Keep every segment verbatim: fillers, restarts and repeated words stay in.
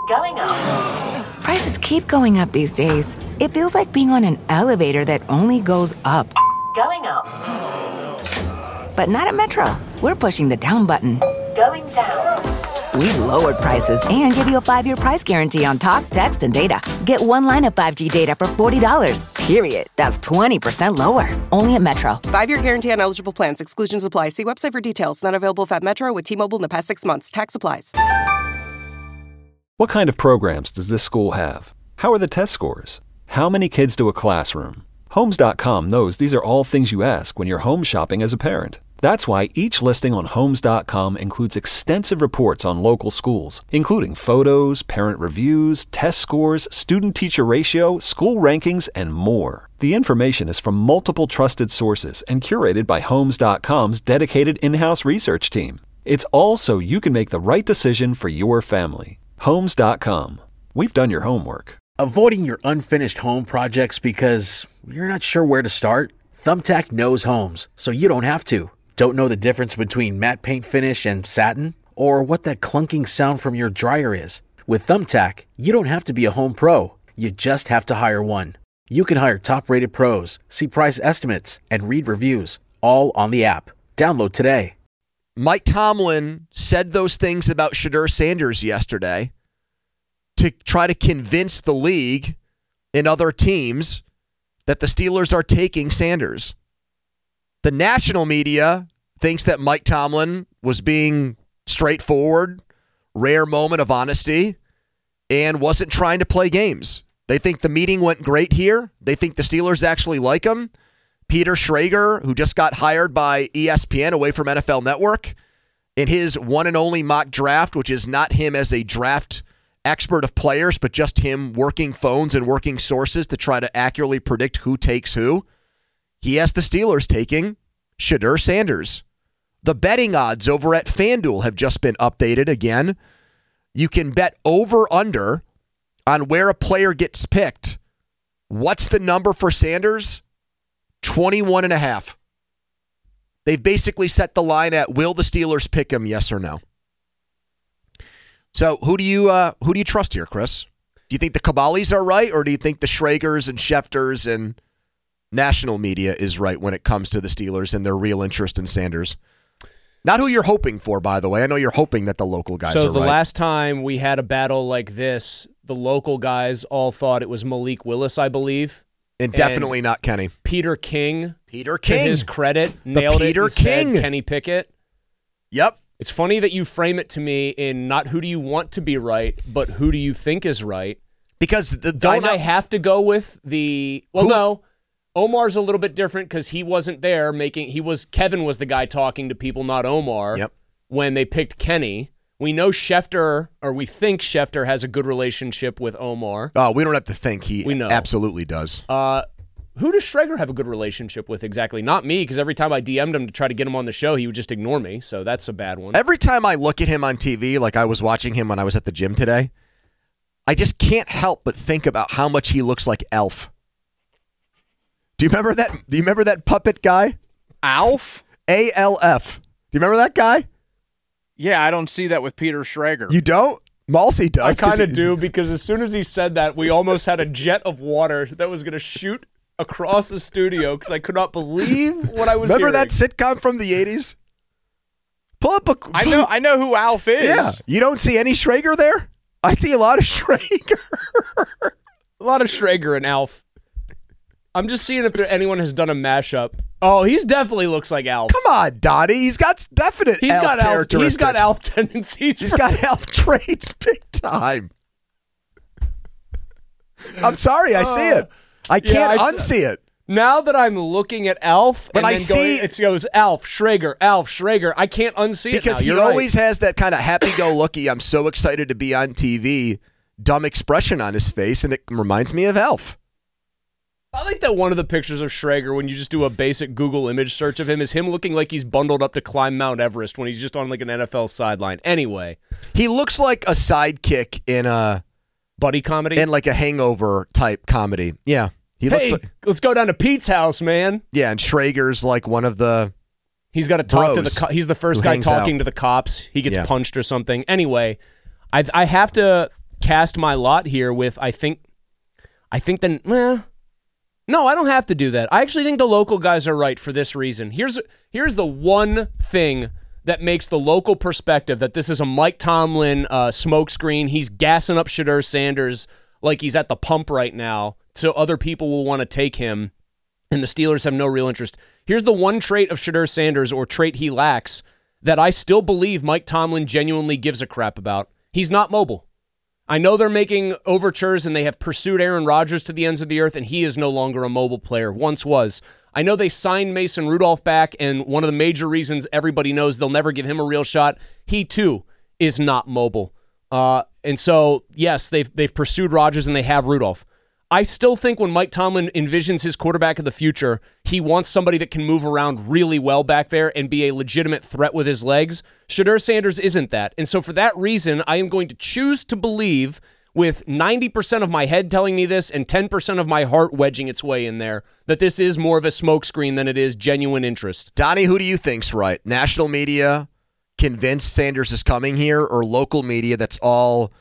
Going up. Prices keep going up these days. It feels like being on an elevator that only goes up. Going up. But not at Metro. We're pushing the down button. Going down. We've lowered prices and give you a five-year price guarantee on talk, text, and data. Get one line of five G data for forty dollars. Period. That's twenty percent lower. Only at Metro. Five-year guarantee on eligible plans. Exclusions apply. See website for details. Not available at Metro with T-Mobile in the past six months. Tax applies. What kind of programs does this school have? How are the test scores? How many kids do a classroom? Homes dot com knows these are all things you ask when you're home shopping as a parent. That's why each listing on Homes dot com includes extensive reports on local schools, including photos, parent reviews, test scores, student-teacher ratio, school rankings, and more. The information is from multiple trusted sources and curated by Homes dot com's dedicated in-house research team. It's all so you can make the right decision for your family. Homes dot com. We've done your homework. Avoiding your unfinished home projects because you're not sure where to start? Thumbtack knows homes, so you don't have to. Don't know the difference between matte paint finish and satin? Or what that clunking sound from your dryer is? With Thumbtack, you don't have to be a home pro. You just have to hire one. You can hire top-rated pros, see price estimates, and read reviews, all on the app. Download today. Mike Tomlin said those things about Shedeur Sanders yesterday to try to convince the league and other teams that the Steelers are taking Sanders. The national media thinks that Mike Tomlin was being straightforward, rare moment of honesty, and wasn't trying to play games. They think the meeting went great here. They think the Steelers actually like him. Peter Schrager, who just got hired by E S P N away from N F L Network, in his one and only mock draft, which is not him as a draft expert of players, but just him working phones and working sources to try to accurately predict who takes who, he has the Steelers taking Shedeur Sanders. The betting odds over at FanDuel have just been updated again. You can bet over-under on where a player gets picked. What's the number for Sanders? twenty-one and a half. They've basically set the line at, will the Steelers pick him, yes or no? So who do you uh, who do you trust here, Chris? Do you think the Caballis are right, or do you think the Schragers and Schefters and national media is right when it comes to the Steelers and their real interest in Sanders? Not who you're hoping for, by the way. I know you're hoping that the local guys so are right. So the last time we had a battle like this, the local guys all thought it was Malik Willis, I believe. And definitely and not Kenny. Peter King. Peter King. To his credit, nailed Peter it and King. said Kenny Pickett. Yep. It's funny that you frame it to me in not who do you want to be right, but who do you think is right. Because the, Don't I, I have to go with the – well, who, no. Omar's a little bit different because he wasn't there making – he was – Kevin was the guy talking to people, not Omar, yep. when they picked Kenny. We know Schefter, or we think Schefter has a good relationship with Omar. Oh, we don't have to think. He we know. absolutely does. Uh, who does Schrager have a good relationship with exactly? Not me, because every time I D M'd him to try to get him on the show, he would just ignore me, so that's a bad one. Every time I look at him on T V, like I was watching him when I was at the gym today, I just can't help but think about how much he looks like Elf. Do you remember that? Do you remember that puppet guy? Alf? A L F. Do you remember that guy? Yeah, I don't see that with Peter Schrager. You don't? Malsey does. I kind of do, because as soon as he said that, we almost had a jet of water that was going to shoot across the studio because I could not believe what I was Remember hearing. that sitcom from the eighties? Pull up a... Pull, I know I know who Alf is. Yeah. You don't see any Schrager there? I see a lot of Schrager. A lot of Schrager and Alf. I'm just seeing if there, anyone has done a mashup. Oh, he's definitely looks like Alf. Come on, Donnie. He's got definite he's Alf got Alf, characteristics. He's got Alf tendencies. He's got Alf traits big time. I'm sorry, I see it. I can't yeah, I unsee it. Now that I'm looking at Alf, When and I then see going, it goes Alf, Schrager, Alf, Schrager. I can't unsee because it now. he You're always right. has that kind of happy-go-lucky, I'm so excited to be on T V, dumb expression on his face, and it reminds me of Alf. I like that one of the pictures of Schrager, when you just do a basic Google image search of him, is him looking like he's bundled up to climb Mount Everest when he's just on like an N F L sideline. Anyway. He looks like a sidekick in a... buddy comedy? In like a Hangover type comedy. Yeah. He hey, looks like, let's go down to Pete's house, man. Yeah, and Schrager's like one of the... He's got to talk to the... Co- he's the first guy talking out. to the cops. He gets Yeah. punched or something. Anyway, I I have to... cast my lot here with, I think, I think then, eh, no, I don't have to do that. I actually think the local guys are right for this reason. Here's here's the one thing that makes the local perspective that this is a Mike Tomlin uh, smokescreen. He's gassing up Shedeur Sanders like he's at the pump right now, so other people will want to take him, and the Steelers have no real interest. Here's the one trait of Shedeur Sanders, or trait he lacks, that I still believe Mike Tomlin genuinely gives a crap about. He's not mobile. I know they're making overtures and they have pursued Aaron Rodgers to the ends of the earth, and he is no longer a mobile player. Once was. I know they signed Mason Rudolph back, and one of the major reasons everybody knows they'll never give him a real shot, he too is not mobile. Uh, and so, yes, they've they've pursued Rodgers and they have Rudolph. I still think when Mike Tomlin envisions his quarterback of the future, he wants somebody that can move around really well back there and be a legitimate threat with his legs. Shedeur Sanders isn't that. And so for that reason, I am going to choose to believe, with ninety percent of my head telling me this and ten percent of my heart wedging its way in there, that this is more of a smokescreen than it is genuine interest. Donnie, who do you think's right? National media convinced Sanders is coming here, or local media that's all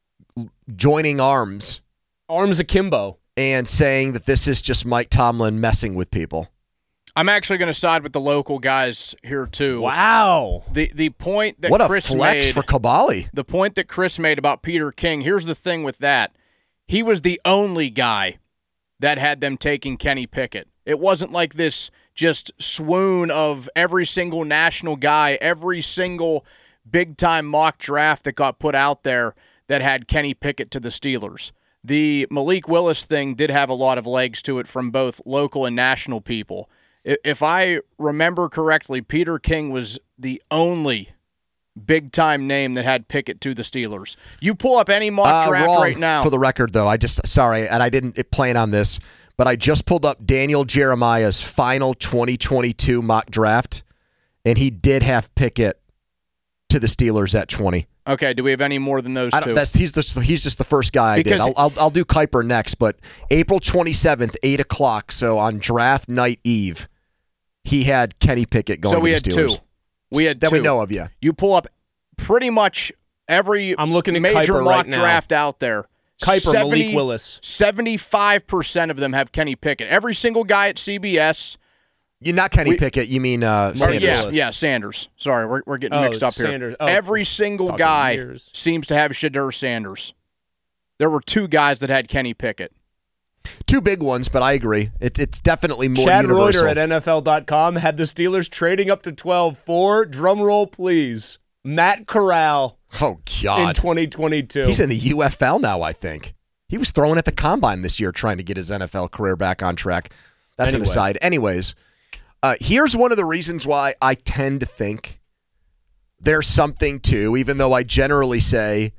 joining arms? Arms akimbo. And saying that this is just Mike Tomlin messing with people. I'm actually going to side with the local guys here too. Wow. The the point that what Chris a flex made, for Kabali. The point that Chris made about Peter King, here's the thing with that. He was the only guy that had them taking Kenny Pickett. It wasn't like this just swoon of every single national guy, every single big-time mock draft that got put out there that had Kenny Pickett to the Steelers. The Malik Willis thing did have a lot of legs to it from both local and national people. If I remember correctly, Peter King was the only big-time name that had Pickett to the Steelers. You pull up any mock uh, draft wrong, right now. For the record, though, I just, sorry, and I didn't plan on this, but I just pulled up Daniel Jeremiah's final twenty twenty-two mock draft, and he did have Pickett to the Steelers at twenty. Okay, do we have any more than those I don't, two? That's, he's, the, he's just the first guy I Because did. I'll, I'll, I'll do Kuiper next, but April twenty-seventh, eight o'clock, so on draft night eve, he had Kenny Pickett going so we to had the Steelers. two. We had that two. we know of, yeah. You pull up pretty much every I'm looking at major Kuiper mock right now. draft out there. Kuiper, Malik Willis. seventy-five percent of them have Kenny Pickett. Every single guy at C B S. You not Kenny we, Pickett, you mean uh, Sanders. Yeah, yeah, Sanders. Sorry, we're we're getting oh, mixed up Sanders. here. Oh, Every single guy years. seems to have Shedeur Sanders. There were two guys that had Kenny Pickett. Two big ones, but I agree. It, it's definitely more Chad universal. Reuter at N F L dot com had the Steelers trading up to twelve for, drum roll please, Matt Corral oh, God. in twenty twenty-two. He's in the U F L now, I think. He was throwing at the combine this year trying to get his N F L career back on track. That's anyway. an aside. Anyways, uh, here's one of the reasons why I tend to think there's something to, even though I generally say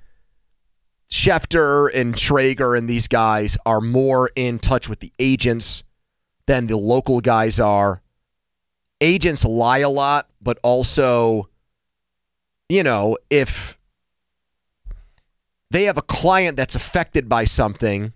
Schefter and Schrager and these guys are more in touch with the agents than the local guys are. Agents lie a lot, but also, you know, if they have a client that's affected by something,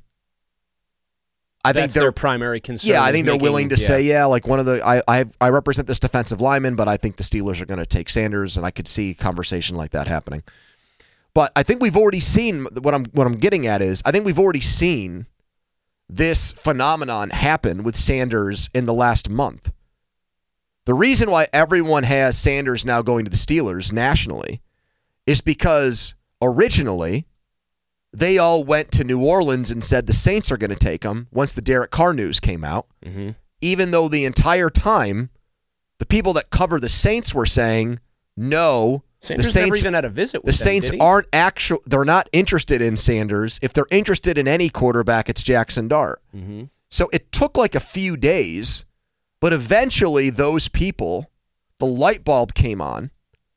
I That's think they're their primary concern. Yeah, I is think they're making- willing to yeah. say, yeah, like one of the I I, I represent this defensive lineman, but I think the Steelers are going to take Sanders, and I could see a conversation like that happening. But I think we've already seen what I'm what I'm getting at is I think we've already seen this phenomenon happen with Sanders in the last month. The reason why everyone has Sanders now going to the Steelers nationally is because originally they all went to New Orleans and said the Saints are going to take him once the Derek Carr news came out, mm-hmm. even though the entire time the people that cover the Saints were saying, no, Sanders the Saints, never even had a visit with the them, Saints did he? aren't actual. They're not interested in Sanders. If they're interested in any quarterback, it's Jackson Dart. Mm-hmm. So it took like a few days, but eventually those people, the light bulb came on,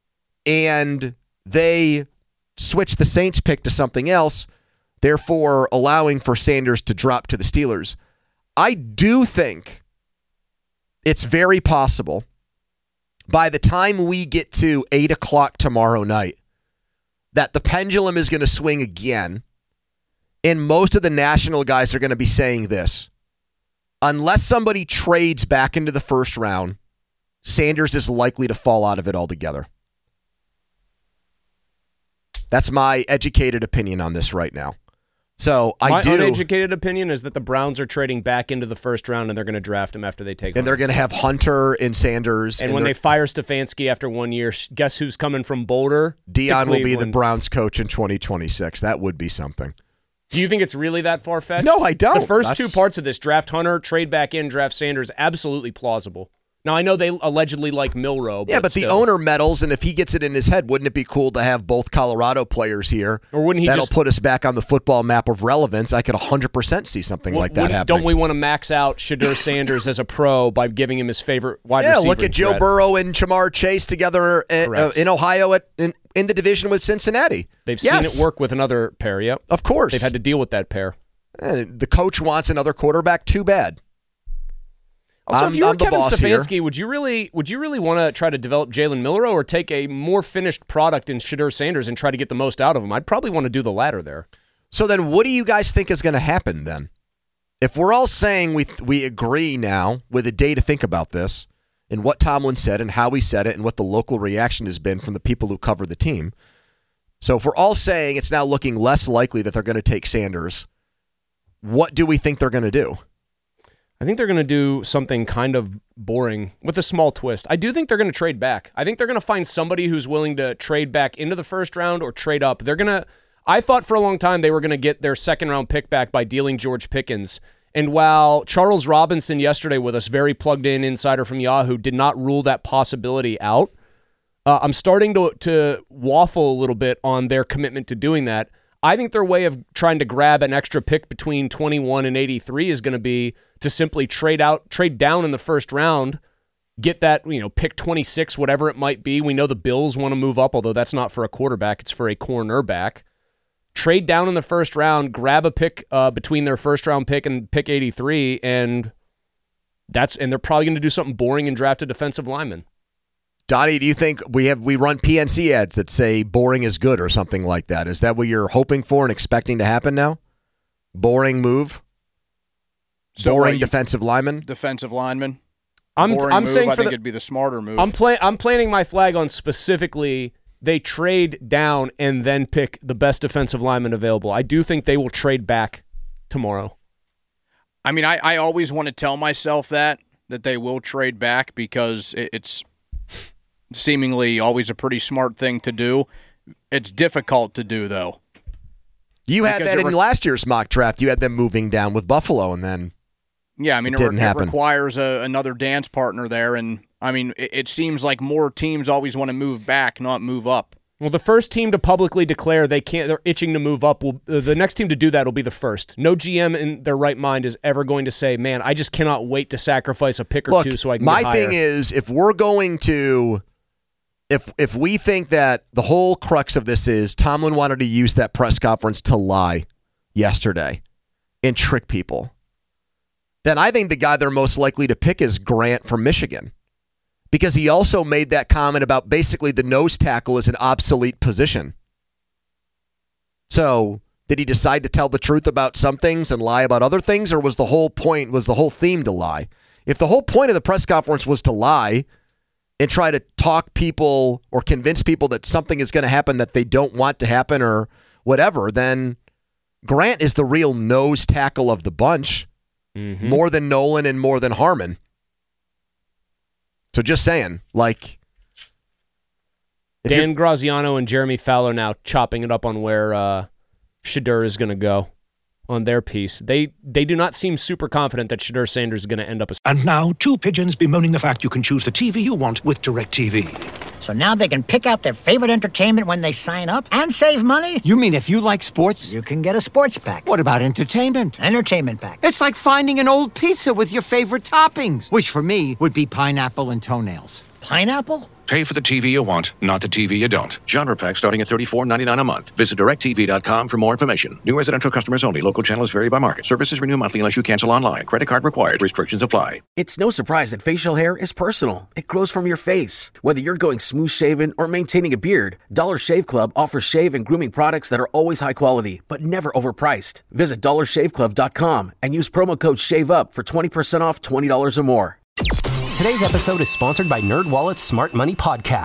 and they switched the Saints pick to something else, therefore allowing for Sanders to drop to the Steelers. I do think it's very possible by the time we get to eight o'clock tomorrow night that the pendulum is going to swing again, and most of the national guys are going to be saying this. Unless somebody trades back into the first round, Sanders is likely to fall out of it altogether. That's my educated opinion on this right now. So I My do. My uneducated opinion is that the Browns are trading back into the first round, and they're going to draft him after they take. And Hunter. they're going to have Hunter and Sanders. And, and when they fire Stefanski after one year, guess who's coming from Boulder? Dion will be the Browns coach in twenty twenty-six. That would be something. Do you think it's really that far-fetched? No, I don't. The first That's... two parts of this, draft Hunter, trade back in, draft Sanders, absolutely plausible. Now, I know they allegedly like Milroe. But yeah, but still. the owner meddles, and if he gets it in his head, wouldn't it be cool to have both Colorado players here? Or wouldn't he That'll just... put us back on the football map of relevance. I could one hundred percent see something well, like that happening. Don't we want to max out Shedeur Sanders as a pro by giving him his favorite wide yeah, receiver? Yeah, look at Joe Brad. Burrow and Jamar Chase together in, uh, in Ohio at in, in the division with Cincinnati. They've yes. seen it work with another pair, yep. Of course. They've had to deal with that pair. And the coach wants another quarterback, too bad. Also, I'm, if you were I'm the Kevin boss Stefanski, here. would you really would you really want to try to develop Jalen Milroe or take a more finished product in Shedeur Sanders and try to get the most out of him? I'd probably want to do the latter there. So then what do you guys think is going to happen then? If we're all saying we we agree now with a day to think about this and what Tomlin said and how he said it and what the local reaction has been from the people who cover the team. So if we're all saying it's now looking less likely that they're going to take Sanders, what do we think they're going to do? I think they're going to do something kind of boring with a small twist. I do think they're going to trade back. I think they're going to find somebody who's willing to trade back into the first round or trade up. They're going to. I thought for a long time they were going to get their second round pick back by dealing George Pickens. And while Charles Robinson yesterday with us, very plugged in insider from Yahoo, did not rule that possibility out, uh, I'm starting to to waffle a little bit on their commitment to doing that. I think their way of trying to grab an extra pick between twenty-one and eighty-three is going to be to simply trade out, trade down in the first round, get that, you know, pick twenty-six, whatever it might be. We know the Bills want to move up, although that's not for a quarterback, it's for a cornerback. Trade down in the first round, grab a pick uh, between their first round pick and pick eighty-three, and that's and they're probably going to do something boring and draft a defensive lineman. Donnie, do you think we have we run P N C ads that say boring is good or something like that? Is that what you're hoping for and expecting to happen now? Boring move? So boring what, defensive lineman? Defensive lineman? I'm boring I'm move, saying I for think the, it'd be the smarter move. I'm play, I'm planting my flag on specifically they trade down and then pick the best defensive lineman available. I do think they will trade back tomorrow. I mean, I, I always want to tell myself that, that they will trade back because it, it's seemingly always a pretty smart thing to do. It's difficult to do, though. You had because that in re- last year's mock draft. You had them moving down with Buffalo, and then yeah, I mean, it, it, didn't re- it happen. requires a, another dance partner there, and I mean, it, it seems like more teams always want to move back, not move up. Well, the first team to publicly declare they can't, they're itching to move up. Will uh, the next team to do that will be the first. No G M in their right mind is ever going to say, "Man, I just cannot wait to sacrifice a pick or Look, two so I can." my get higher." thing is, if we're going to, if if we think that the whole crux of this is Tomlin wanted to use that press conference to lie yesterday and trick people, then I think the guy they're most likely to pick is Grant from Michigan. Because he also made that comment about basically the nose tackle is an obsolete position. So, did he decide to tell the truth about some things and lie about other things, or was the whole point, was the whole theme to lie? If the whole point of the press conference was to lie and try to talk people or convince people that something is going to happen that they don't want to happen or whatever, then Grant is the real nose tackle of the bunch, mm-hmm. more than Nolan and more than Harmon. So just saying, like... Dan Graziano and Jeremy Fowler now chopping it up on where uh, Shedeur is going to go on their piece. They they do not seem super confident that Shedeur Sanders is going to end up as... And now, two pigeons bemoaning the fact you can choose the T V you want with DirecTV. So now they can pick out their favorite entertainment when they sign up and save money? You mean if you like sports? You can get a sports pack. What about entertainment? Entertainment pack. It's like finding an old pizza with your favorite toppings, which for me would be pineapple and toenails. Pineapple? Pay for the T V you want, not the T V you don't. Genre pack starting at thirty-four ninety-nine a month. Visit direct T V dot com for more information. New residential customers only. Local channels vary by market. Services renew monthly unless you cancel online. Credit card required. Restrictions apply. It's no surprise that facial hair is personal. It grows from your face. Whether you're going smooth shaven or maintaining a beard, Dollar Shave Club offers shave and grooming products that are always high quality, but never overpriced. Visit dollar shave club dot com and use promo code SHAVEUP for twenty percent off twenty dollars or more. Today's episode is sponsored by NerdWallet's Smart Money Podcast.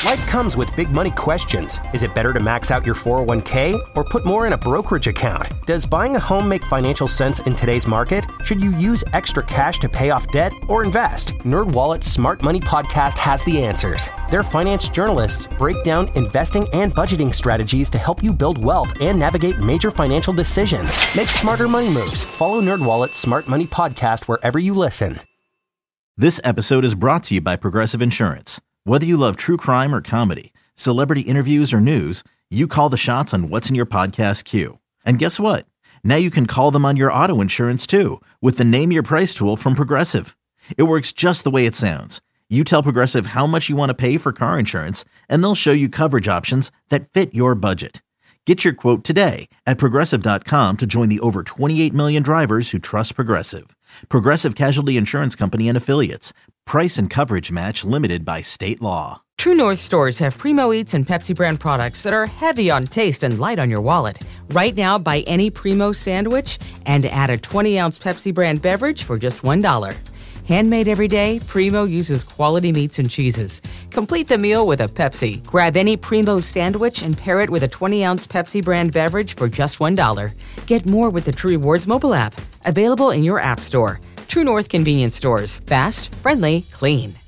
Life comes with big money questions. Is it better to max out your four oh one k or put more in a brokerage account? Does buying a home make financial sense in today's market? Should you use extra cash to pay off debt or invest? NerdWallet's Smart Money Podcast has the answers. Their finance journalists break down investing and budgeting strategies to help you build wealth and navigate major financial decisions. Make smarter money moves. Follow NerdWallet's Smart Money Podcast wherever you listen. This episode is brought to you by Progressive Insurance. Whether you love true crime or comedy, celebrity interviews or news, you call the shots on what's in your podcast queue. And guess what? Now you can call them on your auto insurance too with the Name Your Price tool from Progressive. It works just the way it sounds. You tell Progressive how much you want to pay for car insurance, and they'll show you coverage options that fit your budget. Get your quote today at Progressive dot com to join the over twenty-eight million drivers who trust Progressive. Progressive Casualty Insurance Company and Affiliates. Price and coverage match limited by state law. True North stores have Primo Eats and Pepsi brand products that are heavy on taste and light on your wallet. Right now, buy any Primo sandwich and add a twenty ounce Pepsi brand beverage for just one dollar. Handmade every day, Primo uses quality meats and cheeses. Complete the meal with a Pepsi. Grab any Primo sandwich and pair it with a twenty ounce Pepsi brand beverage for just one dollar. Get more with the True Rewards mobile app. Available in your app store. True North convenience stores. Fast, friendly, clean.